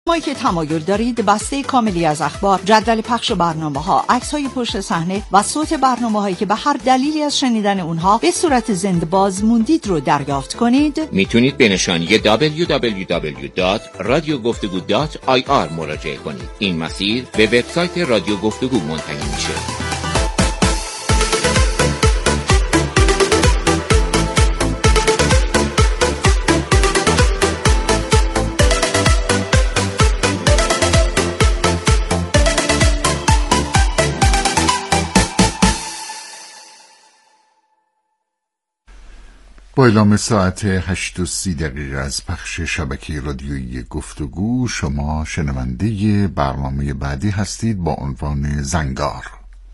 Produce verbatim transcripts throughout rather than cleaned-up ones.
شمایی که تمایل دارید بسته کاملی از اخبار، جدول پخش برنامه‌ها، عکس‌های پشت صحنه و صوت برنامه‌هایی که به هر دلیلی از شنیدن اونها به صورت زنده باز موندید رو دریافت کنید، میتونید به نشانی دبلیو دبلیو دبلیو دات رادیو گفتگو دات آی آر مراجعه کنید. این مسیر به وبسایت رادیو گفتگو منتهی میشه. با اعلام ساعت هشت و سی دقیقه از پخش شبکه رادیویی گفتگو، شما شنونده برنامه بعدی هستید با عنوان زنگار.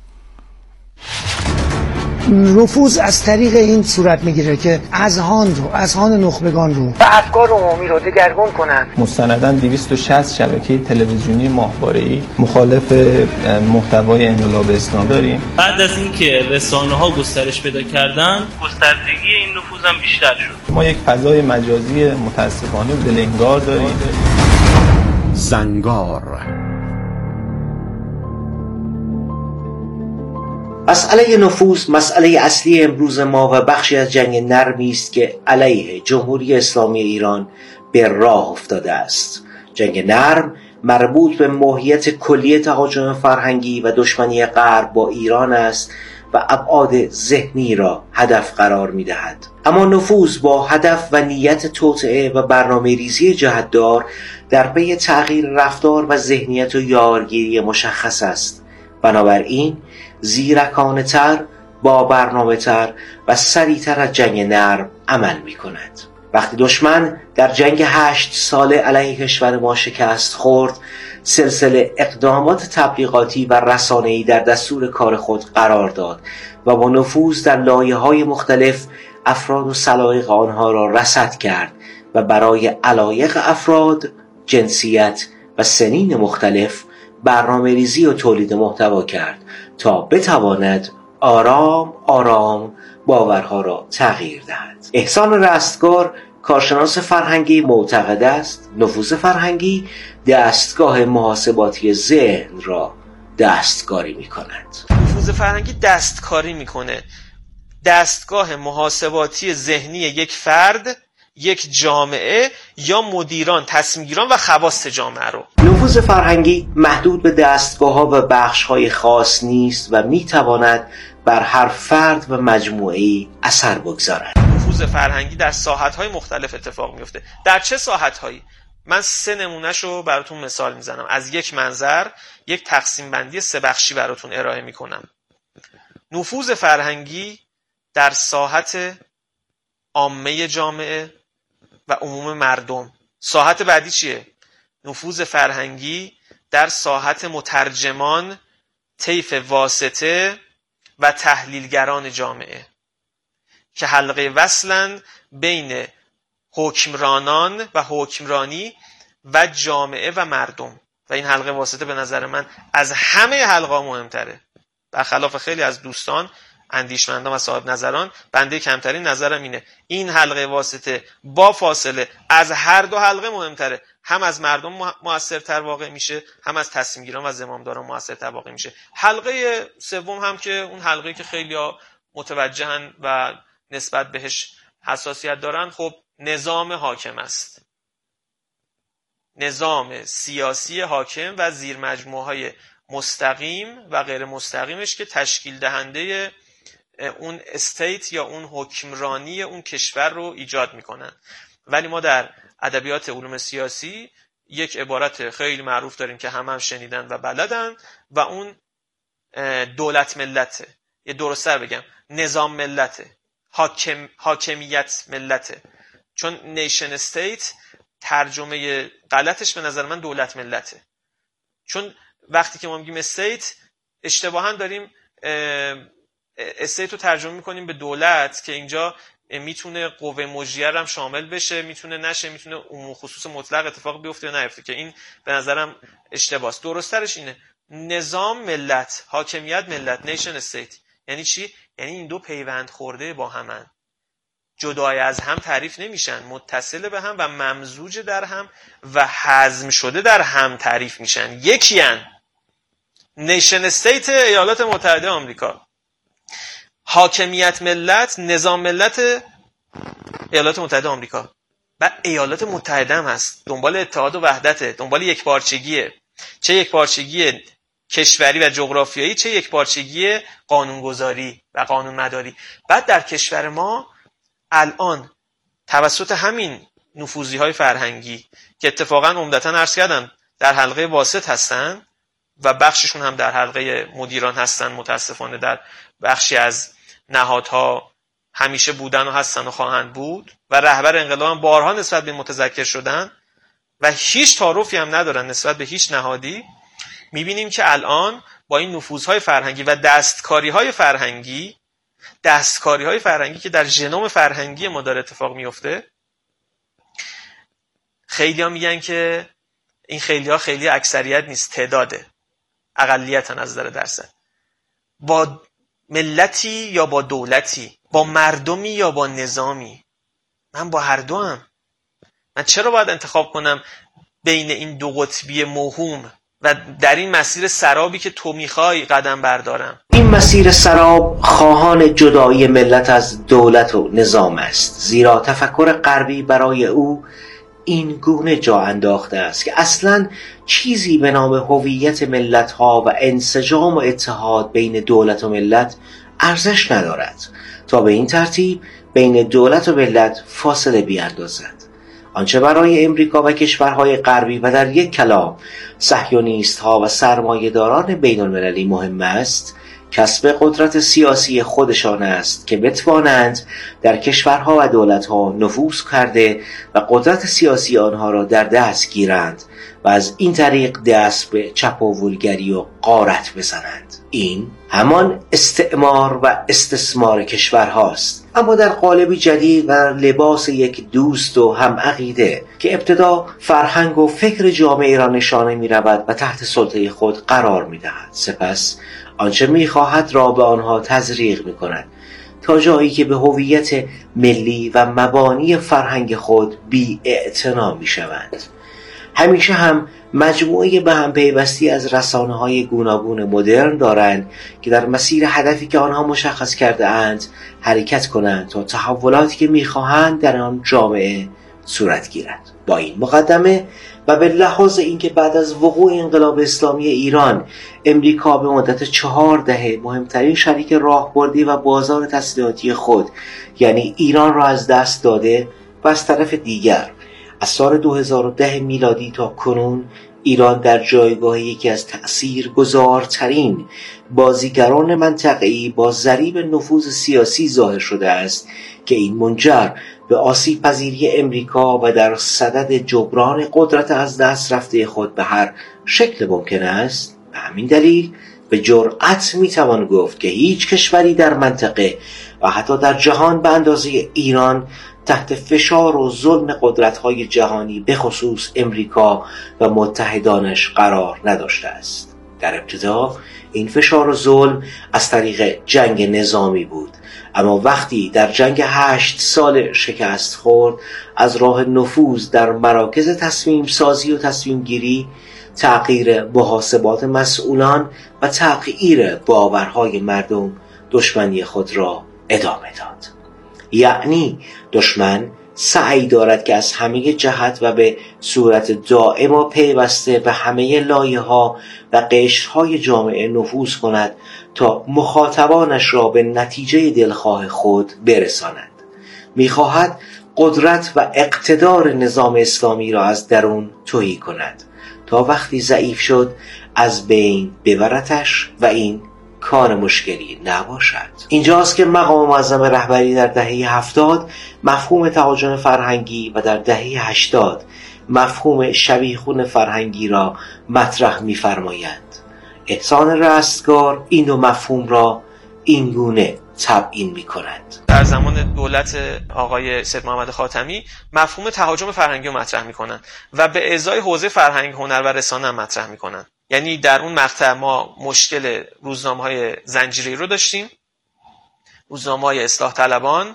نفوذ از طریق این صورت میگیره که اذهان رو، اذهان نخبگان رو و افکار عمومی رو دگرگون کنن. مستنداً دویست و شصت شبکه تلویزیونی ماهواره‌ای مخالف محتوای انقلاب اسلامی داریم. بعد از اینکه رسانه‌ها گسترش پیدا کردن، گستردگی این نفوذ هم بیشتر شد. ما یک فضای مجازی متاسفانه دلنگار داریم. زنگار. مسئله نفوذ مسئله اصلی امروز ما و بخشی از جنگ نرمی است که علیه جمهوری اسلامی ایران به راه افتاده است. جنگ نرم مربوط به ماهیت کلی تهاجم فرهنگی و دشمنی غرب با ایران است و ابعاد ذهنی را هدف قرار می‌دهد. اما نفوذ با هدف و نیت توطئه و برنامه‌ریزی جهتدار در پی تغییر رفتار و ذهنیت و یارگیری مشخص است. بنابراین زیرکانه تر، با برنامه تر و سریعتر از جنگ نرم عمل می کند. وقتی دشمن در جنگ هشت ساله علیه کشور ما شکست خورد، سلسله اقدامات تبلیغاتی و رسانه‌ای در دستور کار خود قرار داد و با نفوذ در لایه‌های مختلف افراد و سلایق آنها را رصد کرد و برای علایق افراد، جنسیت و سنین مختلف برنامه ریزی و تولید محتوا کرد تا بتواند آرام آرام باورها را تغییر دهد. احسان رستگار، کارشناس فرهنگی، معتقد است نفوذ فرهنگی دستگاه محاسباتی ذهن را دستکاری می کند. نفوذ فرهنگی دستکاری می کنه. دستگاه محاسباتی ذهنی یک فرد، یک جامعه یا مدیران، تصمیمگیران و خواص جامعه رو. نفوذ فرهنگی محدود به دستگاه‌ها و بخش‌های خاص نیست و می‌تواند بر هر فرد و مجموعه‌ای اثر بگذارد. نفوذ فرهنگی در ساحت‌های مختلف اتفاق میفته. در چه ساحت‌هایی؟ من سه نمونه‌شو براتون مثال میزنم. از یک منظر یک تقسیم بندی سه بخشی براتون ارائه میکنم. نفوذ فرهنگی در ساحت عامه جامعه و عموم مردم. ساحت بعدی چیه؟ نفوذ فرهنگی در ساحت مترجمان، طیف واسطه و تحلیلگران جامعه که حلقه وصلن بین حکمرانان و حکمرانی و جامعه و مردم. و این حلقه واسطه به نظر من از همه حلقه مهمتره. برخلاف خیلی از دوستان اندیشمندان و صاحب نظران، بنده کمترین نظرم اینه این حلقه واسطه با فاصله از هر دو حلقه مهمتره. هم از مردم موثرتر واقع میشه، هم از تصمیم گیران و زمامداران موثرتر واقع میشه. حلقه سوم هم که اون حلقه که خیلی‌ها متوجهن و نسبت بهش حساسیت دارن، خب نظام حاکم است. نظام سیاسی حاکم و زیر مجموعه‌های مستقیم و غیر مستقیمش که تشکیل دهنده اون استیت یا اون حکمرانی اون کشور رو ایجاد میکنن. ولی ما در ادبیات علوم سیاسی یک عبارت خیلی معروف داریم که همه هم شنیدن و بلدن و اون دولت ملته، یه درست‌تر بگم نظام ملته، حاکم، حاکمیت ملته. چون نیشن استیت ترجمه غلطش به نظر من دولت ملته. چون وقتی که ما میگیم استیت اشتباهاً داریم استیت رو ترجمه میکنیم به دولت که اینجا میتونه قوه مجریه هم شامل بشه، میتونه نشه، میتونه عموم خصوص مطلق اتفاق بیفته یا نیفته، که این به نظرم اشتباهه. درست‌ترش اینه نظام ملت، حاکمیت ملت، نیشن استیت. یعنی چی؟ یعنی این دو پیوند خورده با همن. جدای از هم تعریف نمیشن، متصل به هم و ممزوج در هم و هضم شده در هم تعریف میشن. یکی ان نیشن استیت ایالات متحده آمریکا، حاکمیت ملت، نظام ملت ایالات متحده آمریکا و ایالات متحده هم هست، دنبال اتحاد و وحدته، دنبال یکپارچگیه، چه یکپارچگی کشوری و جغرافیایی، چه یکپارچگی قانونگذاری و قانونمداری. بعد در کشور ما الان توسط همین نفوذی های فرهنگی که اتفاقا عمدتاً عرض کردم در حلقه واسط هستن و بخششون هم در حلقه مدیران هستن، متاسفانه در بخشی از نهادها همیشه بودن و هستن و خواهند بود و رهبر انقلاب هم بارها نسبت به متذکر شدن و هیچ تعارفی هم ندارن نسبت به هیچ نهادی. میبینیم که الان با این نفوذهای فرهنگی و دستکاریهای فرهنگی دستکاریهای فرهنگی که در ژنوم فرهنگی ما داره اتفاق میفته، خیلی ها میگن که این خیلی ها خیلی اکثریت نیست، تعداده، اقلیتن از نظر درصد، با ملتی یا با دولتی، با مردمی یا با نظامی. من با هر دو هم. من چرا باید انتخاب کنم بین این دو قطبی موهوم و در این مسیر سرابی که تو میخوای قدم بردارم؟ این مسیر سراب خواهان جدایی ملت از دولت و نظام است، زیرا تفکر غربی برای او این گونه جا انداخته است که اصلاً چیزی به نام هویت ملت‌ها و انسجام و اتحاد بین دولت و ملت ارزش ندارد تا به این ترتیب بین دولت و ملت فاصله بیاندازد. آنچه برای امریکا و کشورهای غربی و در یک کلام صهیونیست‌ها و سرمایه‌داران بین‌المللی مهم است، کسب قدرت سیاسی خودشان است که بتوانند در کشورها و دولتها نفوذ کرده و قدرت سیاسی آنها را در دست گیرند و از این طریق دست به چپاولگری و غارت بزنند. این همان استعمار و استثمار کشورهاست، اما در قالبی جدید و لباس یک دوست و هم عقیده که ابتدا فرهنگ و فکر جامعه را نشانه می رود و تحت سلطه خود قرار می دهد، سپس آنچه می خواهد را به آنها تزریق می کند تا جایی که به هویت ملی و مبانی فرهنگ خود بی اعتنا می شوند. همیشه هم مجموعه به هم پیوستی از رسانه‌های گوناگون مدرن دارند که در مسیر هدفی که آنها مشخص کرده اند حرکت کنند تا تحولاتی که می‌خواهند در آن جامعه صورت گیرد. با این مقدمه و به لحاظ اینکه بعد از وقوع انقلاب اسلامی ایران امریکا به مدت چهار دهه مهمترین شریک راهبردی و بازار تسلیحاتی خود یعنی ایران را از دست داده و از طرف دیگر از سال دو هزار و ده میلادی تا کنون ایران در جایگاه یکی از تأثیرگذارترین بازیگران منطقه‌ای با ضریب نفوذ سیاسی ظاهر شده است که این منجر به آسیب پذیری امریکا و در صدد جبران قدرت از دست رفته خود به هر شکل ممکن است. به همین دلیل به جرأت میتوان گفت که هیچ کشوری در منطقه و حتی در جهان به اندازه ایران تحت فشار و ظلم قدرت‌های جهانی به خصوص امریکا و متحدانش قرار نداشته است. در ابتدا این فشار و ظلم از طریق جنگ نظامی بود، اما وقتی در جنگ هشت سال شکست خورد، از راه نفوذ در مراکز تصمیم سازی و تصمیم گیری، تغییر محاسبات مسئولان و تغییر باورهای مردم دشمنی خود را ادامه داد. یعنی دشمن سعی دارد که از همه جهت و به صورت دائم و پیوسته به همه لایه‌ها و قشرهای جامعه نفوذ کند تا مخاطبانش را به نتیجه دلخواه خود برساند. می‌خواهد قدرت و اقتدار نظام اسلامی را از درون تهی کند تا وقتی ضعیف شد از بین ببرتش و این کار مشکلی نباشد. اینجاست که مقام معظم رهبری در دهه هفتاد مفهوم تهاجم فرهنگی و در دهه هشتاد مفهوم شبیخون فرهنگی را مطرح می‌فرمایند. احسان رستگار این دو مفهوم را اینگونه تبیین می‌کنند. در زمان دولت آقای سید محمد خاتمی مفهوم تهاجم فرهنگی رو مطرح می‌کنند و به ازای حوزه فرهنگ، هنر و رسانه هم مطرح می‌کنند. یعنی در اون مقطع ما مشکل روزنامه‌های زنجیره‌ای رو داشتیم، روزنامه‌های اصلاح طلبان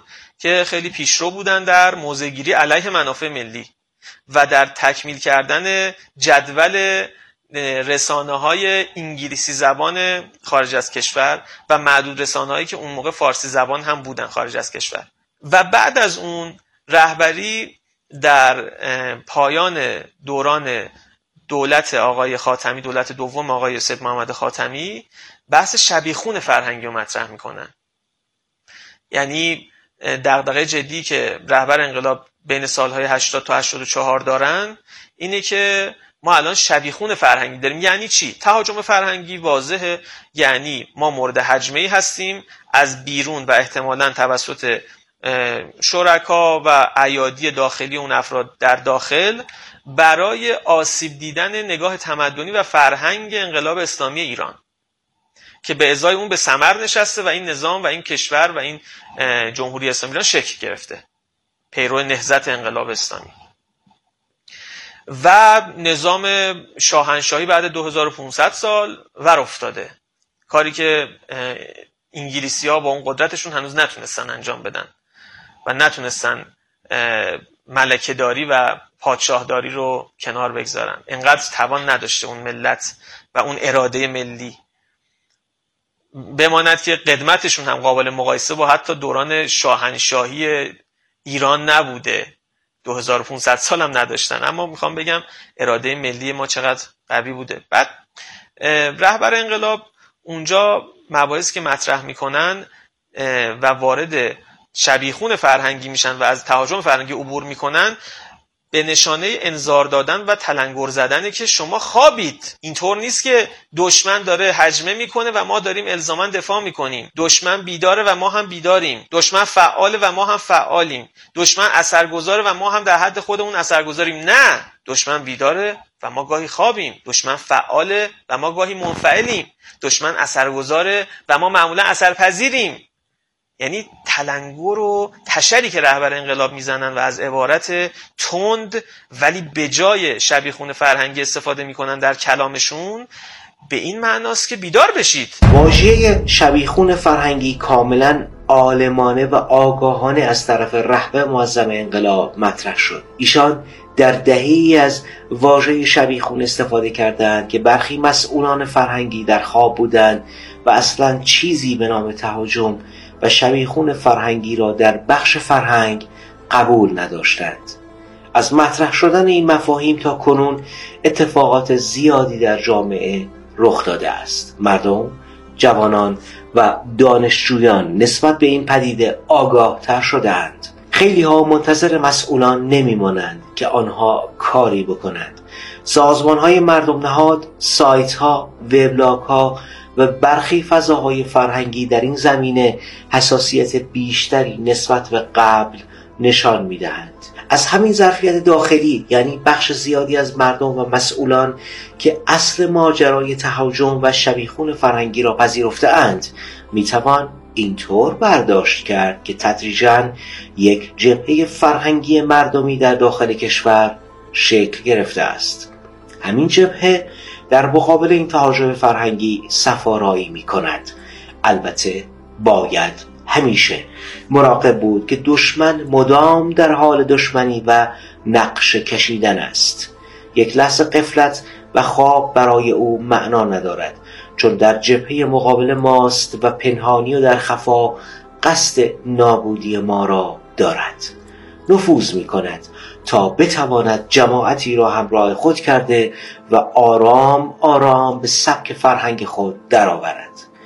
که خیلی پیشرو بودن در موضع‌گیری علیه منافع ملی و در تکمیل کردن جدول رسانه‌های انگلیسی زبان خارج از کشور و معدود رسانه‌هایی که اون موقع فارسی زبان هم بودن خارج از کشور. و بعد از اون رهبری در پایان دوران دولت آقای خاتمی، دولت دوم آقای سید محمد خاتمی، بحث شبیخون فرهنگی رو مطرح میکنن. یعنی دغدغه جدی که رهبر انقلاب بین سالهای هشتاد تا هشتاد و چهار دارن اینه که ما الان شبیخون فرهنگی داریم. یعنی چی؟ تهاجم فرهنگی واضحه، یعنی ما مورد هجمه‌ای هستیم از بیرون و احتمالاً توسط شرکا و ایادی داخلی اون افراد در داخل برای آسیب دیدن نگاه تمدنی و فرهنگ انقلاب اسلامی ایران که به ازای اون به ثمر نشسته و این نظام و این کشور و این جمهوری اسلامی ایران شکل گرفته، پیرو نهضت انقلاب اسلامی. و نظام شاهنشاهی بعد دو هزار و پانصد سال ور افتاده، کاری که انگلیسی‌ها با اون قدرتشون هنوز نتونستن انجام بدن و نتونستن ملکه‌داری و پادشاهداری رو کنار بگذارن. اینقدر توان نداشته اون ملت و اون اراده ملی، بماند که قدمتشون هم قابل مقایسه با حتی دوران شاهنشاهی ایران نبوده. دو هزار و پانصد سال هم نداشتن، اما میخوام بگم اراده ملی ما چقدر قوی بوده. بعد رهبر انقلاب اونجا مباحث که مطرح میکنن و وارد شبیخون فرهنگی میشن و از تهاجم فرهنگی عبور میکنن به نشانه انذار دادن و تلنگر زدنه که شما خوابید. اینطور نیست که دشمن داره هجمه میکنه و ما داریم الزاما دفاع میکنیم. دشمن بیداره و ما هم بیداریم. دشمن فعاله و ما هم فعالیم. دشمن اثرگذاره و ما هم در حد خودمون اثرگذاریم. نه، دشمن بیداره و ما گاهی خوابیم. دشمن فعاله و ما گاهی منفعلیم. دشمن اثرگذاره و ما معمولا اثرپذیریم. یعنی تلنگر و تشری که رهبر انقلاب میزنن و از عبارت تند ولی به جای شبیخون فرهنگی استفاده میکنن در کلامشون، به این معناست که بیدار بشید. واژه شبیخون فرهنگی کاملا عالمانه و آگاهانه از طرف رهبر معظم انقلاب مطرح شد. ایشان در دهه‌ای از واژه شبیخون استفاده کردند که برخی مسئولان فرهنگی در خواب بودند و اصلا چیزی به نام تهاجم و شبیخون فرهنگی را در بخش فرهنگ قبول نداشتند. از مطرح شدن این مفاهیم تا کنون اتفاقات زیادی در جامعه رخ داده است. مردم، جوانان و دانشجویان نسبت به این پدیده آگاه تر شدند. خیلی ها منتظر مسئولان نمی مانند که آنها کاری بکنند. سازمان های مردم نهاد، سایت ها، وبلاگ ها و برخی فضاهای فرهنگی در این زمینه حساسیت بیشتری نسبت به قبل نشان می‌دهند. از همین ظرفیت داخلی، یعنی بخش زیادی از مردم و مسئولان که اصل ماجرای تهاجم و شبیخون فرهنگی را پذیرفته‌اند، میتوان اینطور برداشت کرد که تدریجاً یک جبهه فرهنگی مردمی در داخل کشور شکل گرفته است. همین جبهه در مقابل این تهاجم فرهنگی صفارایی می کند. البته باید همیشه مراقب بود که دشمن مدام در حال دشمنی و نقش کشیدن است. یک لحظه غفلت و خواب برای او معنا ندارد، چون در جبهه مقابل ماست و پنهانی و در خفا قصد نابودی ما را دارد. نفوذ می کند تا بتواند جماعتی را همراه خود کرده و آرام آرام به سبک فرهنگ خود درآورد.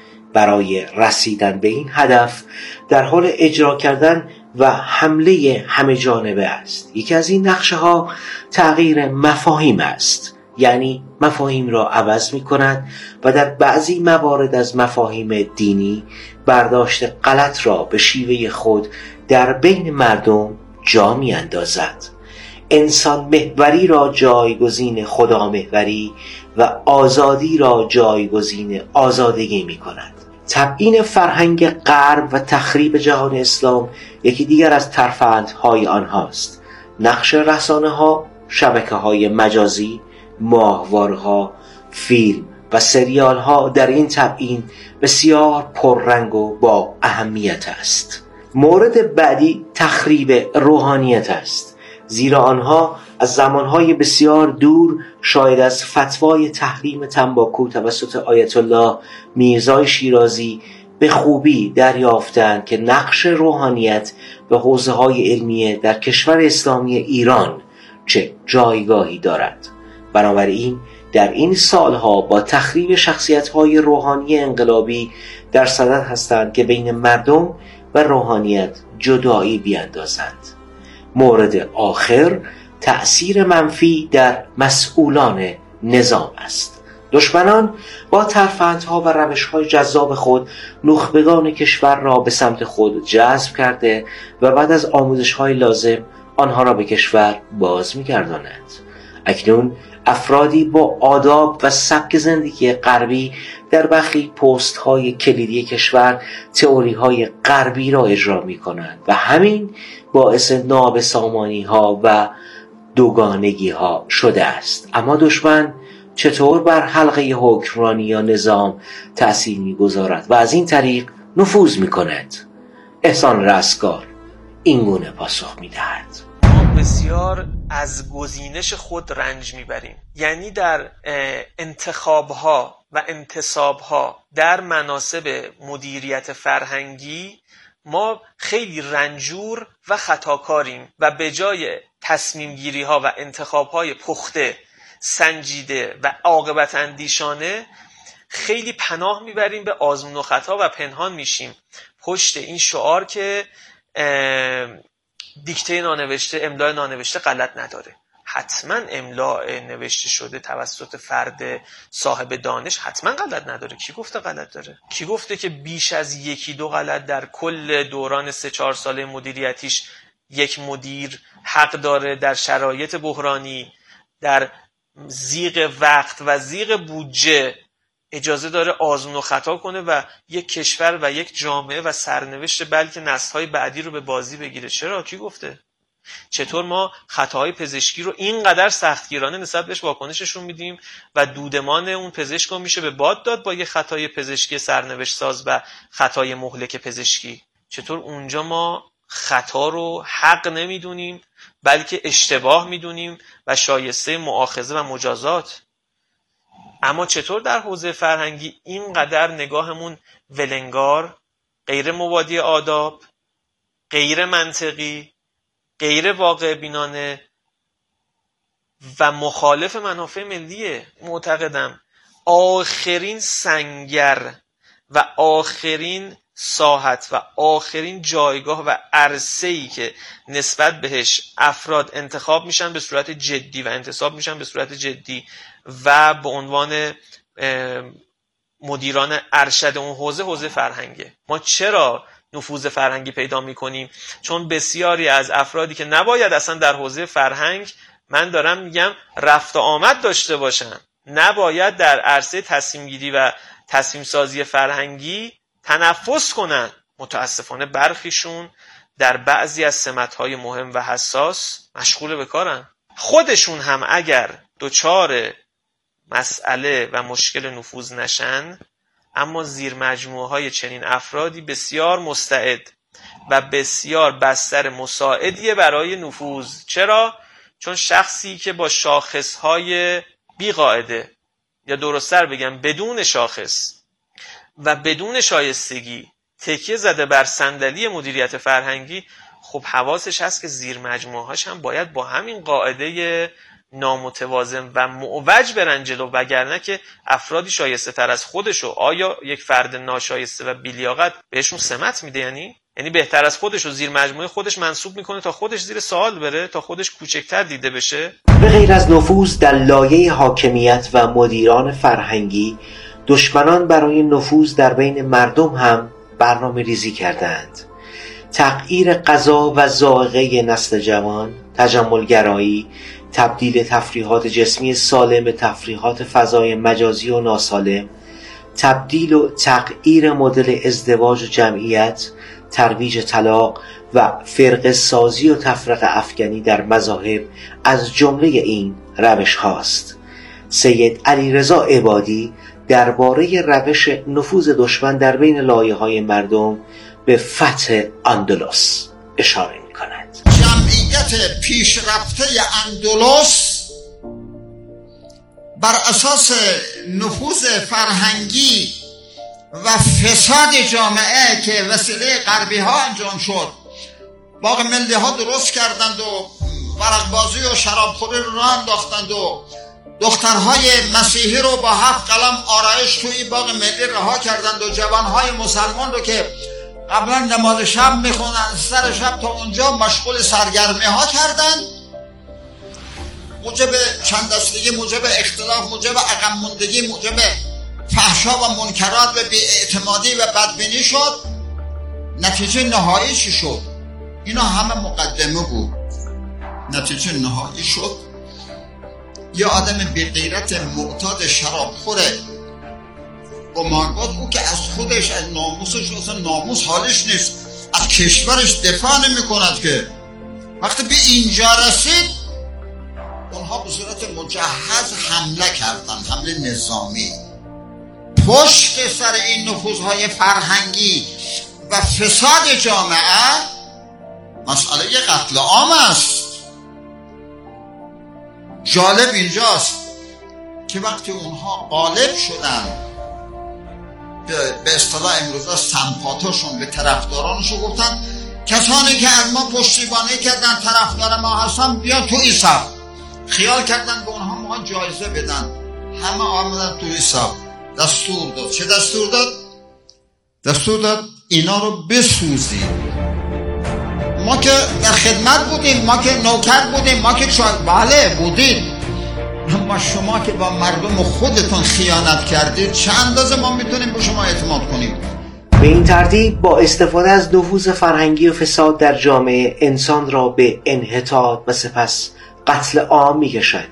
برای رسیدن به این هدف در حال اجرا کردن و حمله همه جانبه است. یکی از این نقشه ها تغییر مفاهیم است، یعنی مفاهیم را عوض می کند و در بعضی موارد از مفاهیم دینی برداشت غلط را به شیوه خود در بین مردم جا می اندازد. انسان محوری را جایگزین خدا محوری و آزادی را جایگزین آزادگی می کند. تبیین فرهنگ غرب و تخریب جهان اسلام یکی دیگر از ترفندهای آنهاست. نقش رسانه ها، شبکه های مجازی، ماهوارها، فیلم و سریال ها در این تبیین بسیار پررنگ و با اهمیت است. مورد بعدی تخریب روحانیت است، زیرا آنها از زمانهای بسیار دور شاید از فتوای تحریم تنباکو توسط آیت الله میرزای شیرازی به خوبی دریافتند که نقش روحانیت و حوزه‌های علمیه در کشور اسلامی ایران چه جایگاهی دارد. بنابراین در این سالها با تخریب شخصیت‌های روحانی انقلابی در صدد هستند که بین مردم و روحانیت جدایی بیندازند. مورد آخر تأثیر منفی در مسئولان نظام است. دشمنان با ترفندها و روش‌های جذاب خود نخبگان کشور را به سمت خود جذب کرده و بعد از آموزش‌های لازم آنها را به کشور باز می‌گردانند. اکنون افرادی با آداب و سبک زندگی غربی در برخی پست‌های کلیدی کشور تئوری‌های غربی را اجرا می‌کنند و همین باعث نابسامانی‌ها و دوگانگی‌ها شده است. اما دشمن چطور بر حلقه حکمرانی یا نظام تأثیر می‌گذارد و از این طریق نفوذ می‌کند؟ احسان رستگار این گونه پاسخ می‌دهد: ما بسیار از گزینش خود رنج میبریم. یعنی در انتخابها و انتصابها در مناصب مدیریت فرهنگی ما خیلی رنجور و خطاکاریم و به جای تصمیم گیری ها و انتخاب های پخته، سنجیده و عاقبت اندیشانه خیلی پناه میبریم به آزمون و خطا و پنهان میشیم پشت این شعار که دیکته نانوشته، املاء نانوشته غلط نداره. حتما املاء نوشته شده توسط فرد صاحب دانش حتما غلط نداره. کی گفته غلط داره؟ کی گفته که بیش از یکی دو غلط در کل دوران سه چهار ساله مدیریتیش یک مدیر حق داره در شرایط بحرانی، در ضیق وقت و ضیق بودجه اجازه داره آزمون و خطا کنه و یک کشور و یک جامعه و سرنوشت بلکه نسل‌های بعدی رو به بازی بگیره؟ چرا؟ کی گفته؟ چطور ما خطاهای پزشکی رو اینقدر سختگیرانه نسبت بهش واکنششون میدیم و دودمان اون پزشک رو میشه به باد داد با یه خطای پزشکی سرنوشت ساز و خطای مهلک پزشکی؟ چطور اونجا ما خطا رو حق نمیدونیم بلکه اشتباه میدونیم و شایسته مؤاخذه و مجازات؟ اما چطور در حوزه فرهنگی اینقدر نگاهمون ولنگار، غیر مبادی آداب، غیر منطقی، غیر واقع بینانه و مخالف منافع ملیه؟ معتقدم آخرین سنگر و آخرین ساحت و آخرین جایگاه و عرصه‌ای که نسبت بهش افراد انتخاب میشن به صورت جدی و انتصاب میشن به صورت جدی و به عنوان مدیران ارشد اون حوزه حوزه فرهنگه. ما چرا نفوذ فرهنگی پیدا میکنیم؟ چون بسیاری از افرادی که نباید اصلا در حوزه فرهنگ، من دارم میگم، رفت و آمد داشته باشن، نباید در عرصه تصمیم گیری و تصمیم سازی فرهنگی تنفس کنن. متاسفانه برخیشون در بعضی از سمت‌های مهم و حساس مشغول به کارن. خودشون هم اگر دوچار مسئله و مشکل نفوذ نشن، اما زیر مجموعه های چنین افرادی بسیار مستعد و بسیار بستر مساعدیه برای نفوذ. چرا؟ چون شخصی که با شاخصهای بی قاعده، یا درست‌تر بگم بدون شاخص و بدون شایستگی تکیه زده بر صندلی مدیریت فرهنگی، خب حواسش هست که زیر مجموعه هاش هم باید با همین قاعده نامتوازن و معوج برن جلو، وگرنه که افرادی شایسته تر از خودشو، آیا یک فرد ناشایسته و بی‌لیاقت بهشون سمت میده؟ یعنی یعنی بهتر از خودشو زیر مجموعه خودش منصوب میکنه تا خودش زیر سوال بره، تا خودش کوچکتر دیده بشه. به غیر از نفوذ در لایه حاکمیت و مدیران فرهنگی، دشمنان برای نفوذ در بین مردم هم برنامه ریزی کردند. تغییر غذا و ذائقه نسل جوان، تجملگرایی، تبدیل تفریحات جسمی سالم به تفریحات فضای مجازی و ناسالم، تبدیل و تغییر مدل ازدواج و جمعیت، ترویج طلاق و فرقه سازی و تفرقه افکنی در مذاهب از جمله این روش هاست. سید علیرضا عبادی درباره روش نفوذ دشمن در بین لایه‌های مردم به فتح اندلس اشاره می کند. جمعیت پیشرفته اندلس بر اساس نفوذ فرهنگی و فساد جامعه که وسیله غربی ها انجام شد، باغ ملی ها درست کردند و ورق بازی و شرابخوری رو راه انداختند و دخترهای مسیحی رو با هفت قلم آرایش توی باغ ملی رها کردند و جوانهای مسلمان رو که قبلا نماز شب میخونن سر شب تا اونجا مشغول سرگرمی ها کردند، موجب چند دستگی، موجب اختلاف، موجب عقب موندگی، موجب فحشا و منکرات و بی‌اعتمادی و بدبینی شد. نتیجه نهایی چی شد؟ اینا همه مقدمه بود. نتیجه نهایی شد یه آدم بی غیرت معتاد شرابخوره قمارباز، او که از خودش، از ناموسش، اصلا ناموس حالش نیست، از کشورش دفاع نمی کند، که وقتی به اینجا رسید اونها به صورت مجهز حمله کردن، حمله نظامی. پشت سر این نفوذهای فرهنگی و فساد جامعه مسئله قتل عام است. جالب اینجاست که وقتی اونها غالب شدن، به اصطلاح امروزه سمپاتاشون به طرفدارانشون گفتن کسانی که از ما پشتیبانی کردن، طرفدار ما هستن، بیا تو ایسا. خیال کردن به اونها ما جایزه بدن، همه آمدن تو ایسا. دستور داد. چه دستور داد؟ دستور داد اینا رو بسوزید. ما که در خدمت بودیم، ما که نوکر بودیم، ما که چای بله بودید، اما شما که با مردم خودتون خیانت کردید، چه اندازه ما میتونیم به شما اعتماد کنیم؟ به این ترتیب با استفاده از نفوذ فرهنگی و فساد در جامعه، انسان را به انحطاط و سپس قتل عام میکشد.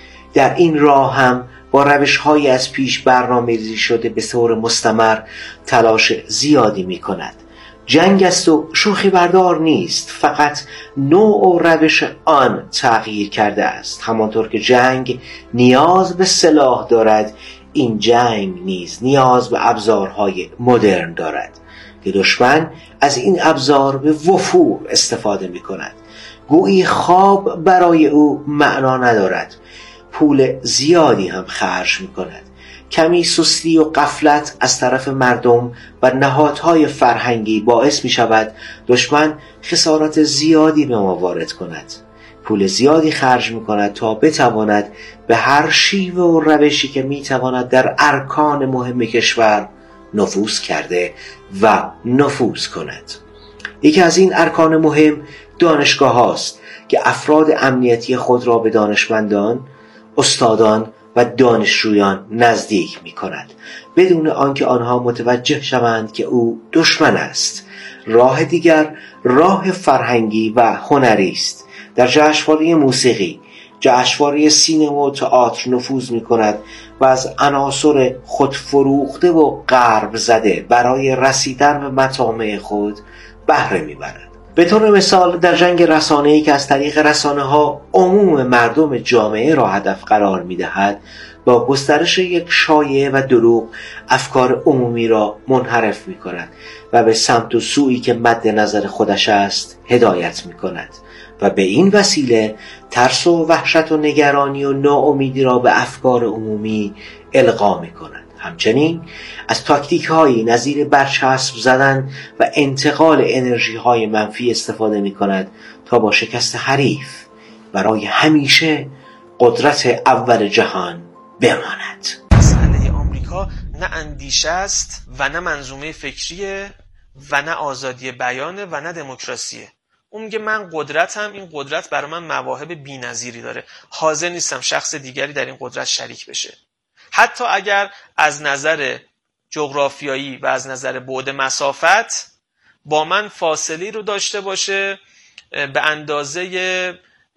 در این راه هم با روش‌های از پیش برنامه‌ریزی شده به طور مستمر تلاش زیادی می‌کند. جنگ است و شوخی بردار نیست، فقط نوع و روش آن تغییر کرده است. همانطور که جنگ نیاز به سلاح دارد، این جنگ نیز نیاز به ابزارهای مدرن دارد که دشمن از این ابزار به وفور استفاده می‌کند. گویی خواب برای او معنا ندارد، پول زیادی هم خرج می‌کند. کمی سستی و غفلت از طرف مردم و نهادهای فرهنگی باعث می شود دشمن خسارات زیادی به ما وارد کند. پول زیادی خرج می کند تا بتواند به هر شیوه و روشی که می تواند در ارکان مهم کشور نفوذ کرده و نفوذ کند. یکی از این ارکان مهم دانشگاه هاست که افراد امنیتی خود را به دانشمندان، استادان و دانشجویان نزدیک می کند بدون آنکه آنها متوجه شوند که او دشمن است. راه دیگر راه فرهنگی و هنری است. در جشنواره موسیقی، جشنواره سینما و تئاتر نفوذ می کند و از عناصر خودفروخته و غرب زده برای رسیدن به مطامع خود بهره می برد. به طور مثال در جنگ رسانه‌ای که از طریق رسانه‌ها عموم مردم جامعه را هدف قرار می‌دهد، با گسترش یک شایعه و دروغ افکار عمومی را منحرف می‌کند و به سمت و سویی که مد نظر خودش است هدایت می‌کند و به این وسیله ترس و وحشت و نگرانی و ناامیدی را به افکار عمومی القا می‌کند. همچنین از تاکتیک هایی نظیر برچسب زدن و انتقال انرژی های منفی استفاده می کند تا با شکست حریف برای همیشه قدرت اول جهان بماند. مسئله آمریکا نه اندیشه است و نه منظومه فکریه و نه آزادی بیانه و نه دموکراسیه. اون میگه من قدرتم، این قدرت برای من مواهب بی‌نظیری داره، حاضر نیستم شخص دیگری در این قدرت شریک بشه. حتی اگر از نظر جغرافیایی و از نظر بعد مسافت با من فاصله رو داشته باشه به اندازه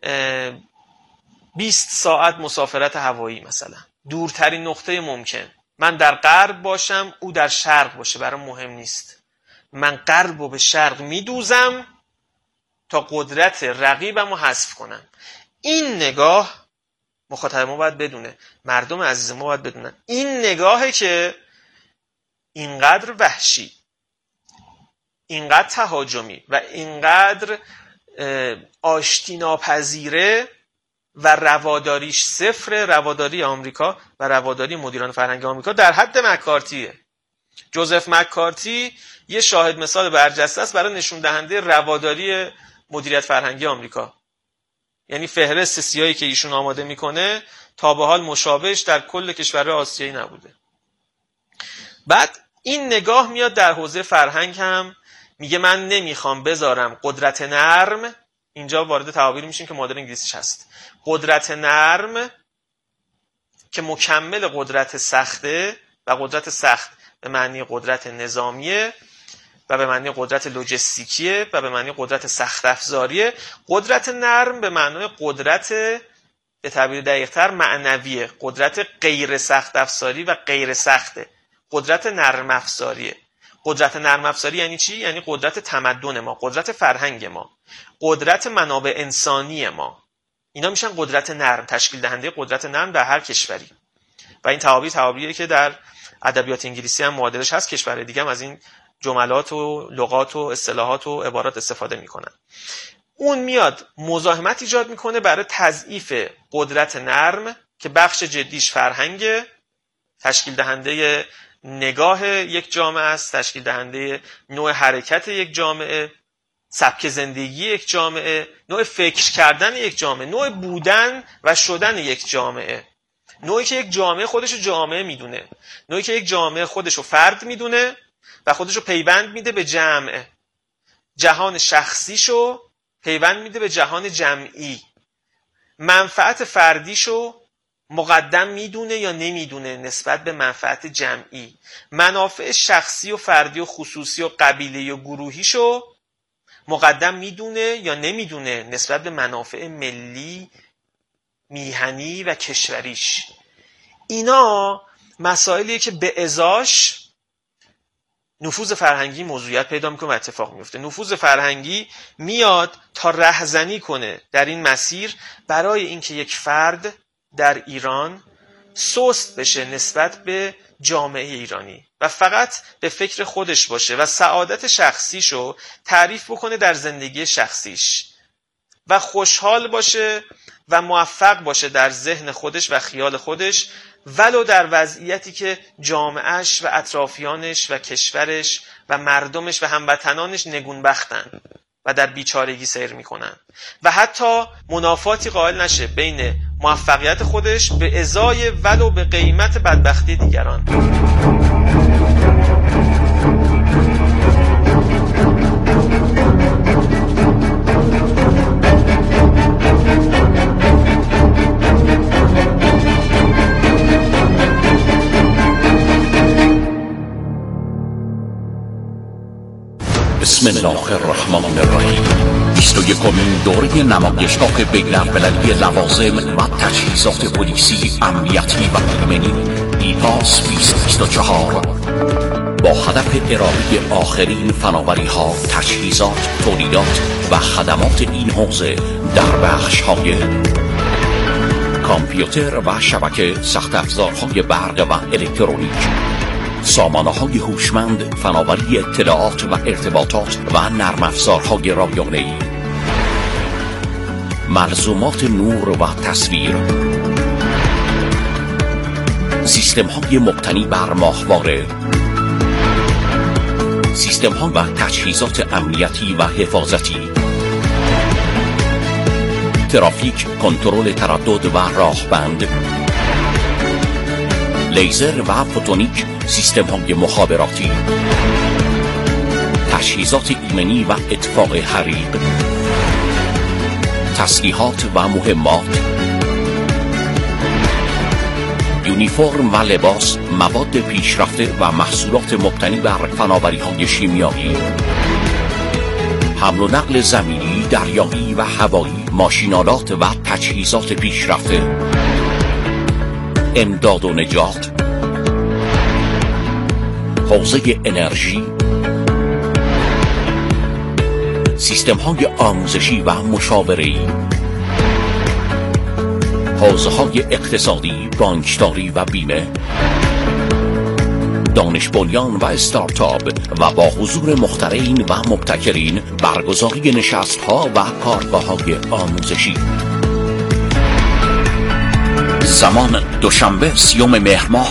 بیست ساعت مسافرت هوایی، مثلا دورترین نقطه ممکن. من در غرب باشم، او در شرق باشه، برام مهم نیست. من غرب رو به شرق میدوزم تا قدرت رقیبم رو حذف کنم. این نگاه مخاطب ما باید بدونه، مردم عزیز ما باید بدونن، این نگاهه که اینقدر وحشی، اینقدر تهاجمی و اینقدر آشتی ناپذیره و رواداریش صفر، رواداری آمریکا و رواداری مدیران فرهنگی آمریکا در حد مکارتیه. جوزف مکارتی یه شاهد مثال برجسته است برای نشون دهنده رواداری مدیریت فرهنگی آمریکا. یعنی فهرست سیاهی که ایشون آماده میکنه تا به حال مشابهش در کل کشورهای آسیایی نبوده. بعد این نگاه میاد در حوزه فرهنگ هم، میگه من نمیخوام بذارم قدرت نرم، اینجا وارد تعابیری میشیم که مدرن انگلیسیش هست، قدرت نرم که مکمل قدرت سخته و قدرت سخت به معنی قدرت نظامیه و به معنی قدرت لوجستیکیه و به معنی قدرت سخت افزاریه. قدرت نرم به معنی قدرت به تعبیر دقیق‌تر معنویه، قدرت غیر سخت افزاری و غیر سخته، قدرت نرم افزاریه. قدرت نرم افزاری یعنی چی؟ یعنی قدرت تمدن ما، قدرت فرهنگ ما، قدرت منابع انسانی ما. اینا میشن قدرت نرم، تشکیل دهنده قدرت نرم در هر کشوری. و این تعابیر تعابیریه که در ادبیات انگلیسی هم معادلش هست، کشور دیگه هم از این جملات و لغات و اصطلاحات و عبارات استفاده میکنن. اون میاد مزاحمت ایجاد میکنه برای تضعیف قدرت نرم که بخش جدیش فرهنگ، تشکیل دهنده نگاه یک جامعه است، تشکیل دهنده نوع حرکت یک جامعه، سبک زندگی یک جامعه، نوع فکر کردن یک جامعه، نوع بودن و شدن یک جامعه، نوعی که یک جامعه خودشو جامعه میدونه، نوعی که یک جامعه خودشو فرد میدونه و خودشو پیوند میده به جمع، جهان شخصیشو پیوند میده به جهان جمعی، منفعت فردیشو مقدم میدونه یا نمیدونه نسبت به منفعت جمعی، منافع شخصی و فردی و خصوصی و قبیله‌ای و گروهیشو مقدم میدونه یا نمیدونه نسبت به منافع ملی، میهنی و کشوریش. اینا مسائلیه که به ازاش نفوذ فرهنگی موضوعیت پیدا میکنه و اتفاق میفته. نفوذ فرهنگی میاد تا رهزنی کنه در این مسیر برای اینکه یک فرد در ایران سست بشه نسبت به جامعه ایرانی و فقط به فکر خودش باشه و سعادت شخصیشو تعریف بکنه در زندگی شخصیش و خوشحال باشه و موفق باشه در ذهن خودش و خیال خودش، ولو در وضعیتی که جامعهش و اطرافیانش و کشورش و مردمش و هموطنانش نگونبختن و در بیچارگی سیر میکنن و حتی منافاتی قائل نشه بین موفقیت خودش به ازای ولو به قیمت بدبختی دیگران. بسم الله الرحمن الرحیم. بیست و یکمین دوره نمایشگاه بین‌المللی لوازم و تجهیزات پلیسی، امنیتی و ایمنی ایپاس بیست بیست و چهار با هدف ارائه آخرین فناوری‌ها، تجهیزات، تولیدات و خدمات این حوزه در بخش‌های کامپیوتر و شبکه، سخت افزارهای برق و الکترونیک، سامانه‌های هوشمند، فناوری اطلاعات و ارتباطات و نرم افزارهای رایانه‌ای، ملزومات نور و تصویر، سیستم‌های مبتنی بر ماهواره، سیستم‌ها و تجهیزات امنیتی و حفاظتی، ترافیک، کنترل تردد و راهبند، لیزر و فوتونیک، سیستم های مخابراتی، تجهیزات ایمنی و اطفاء حریق، تسلیحات و مهمات، یونیفرم و لباس، مواد پیشرفته و محصولات مبتنی بر فناوری های شیمیایی، حمل و نقل زمینی، دریایی و هوایی، ماشینالات و تجهیزات پیشرفته، امداد و نجات، حوزه انرژی، سیستم های آموزشی و مشاوره‌ای، حوزه های اقتصادی، بانکداری و بیمه، دانش بنیان و استارتاپ و با حضور مخترعین و مبتکرین برگزاری نشست‌ها و کارگاه‌های آموزشی. زمان دوشنبه سیوم مهر ماه